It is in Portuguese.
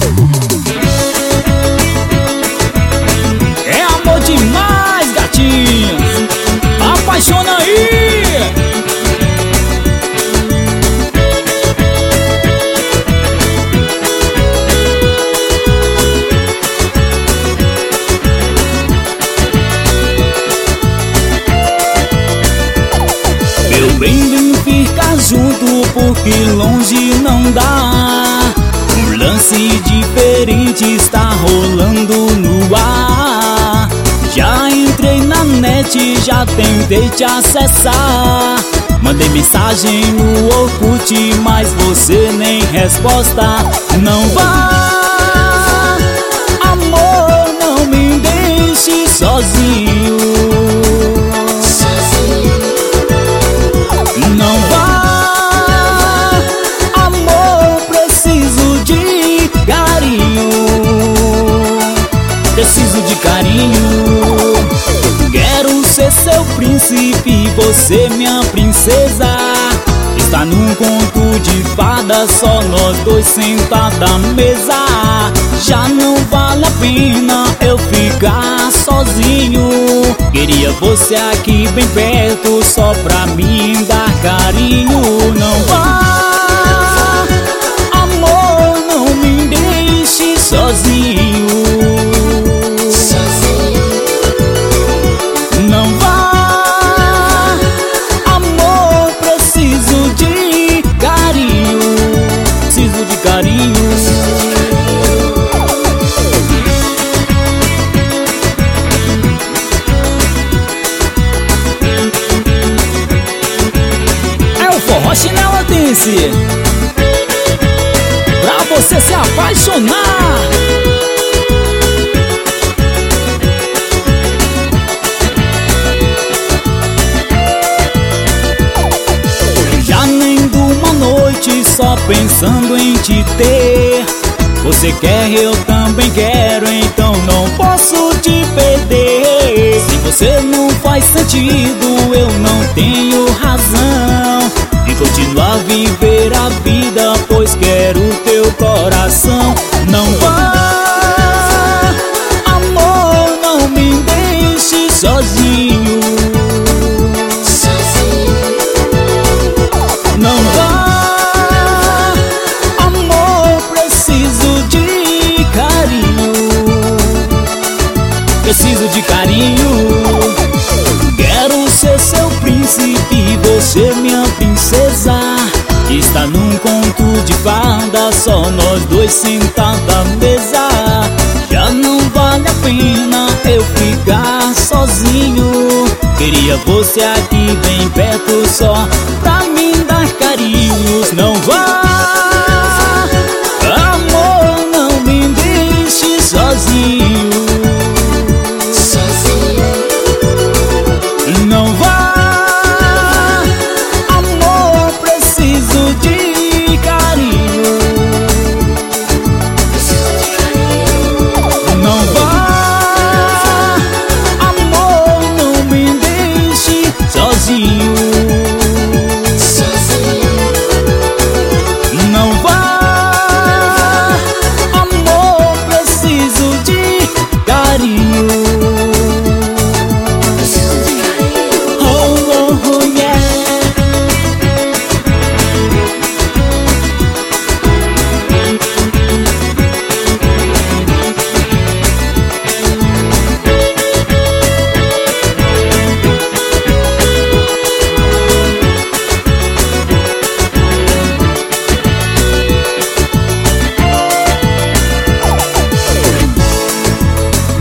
É amor demais, gatinhos. Apaixona aí. Meu bem, vem ficar junto porque longe não dá. Um lance diferente está rolando no ar. Já entrei na net, já tentei te acessar. Mandei mensagem no Orkut, mas você nem resposta. Não vá, amor, não me deixe sozinho. Não vá, amor, preciso de carinho. Preciso de carinho. Quero ser seu príncipe, você minha princesa. Está num conto de fada, só nós dois sentados à mesa. Já não vale a pena eu ficar sozinho. Queria você aqui bem perto, só pra mim dar carinho. Não vá, amor, não me deixe sozinho. Não vá, amor, preciso de carinho. Preciso de carinho. Forró Chinelotense, pra você se apaixonar. Já nem durmo noite só pensando em te ter. Você quer, eu também quero, então não posso te perder. Se você não faz sentido, eu não tenho razão de continuar a viver a vida, pois quero teu coração. Não vá, amor, não me deixe sozinho. Não vá, amor, preciso de carinho. Preciso de carinho. Quero ser seu príncipe, você minha princesa. Está num conto de fada, só nós dois sentados à mesa. Já não vale a pena eu ficar sozinho. Queria você aqui bem perto, só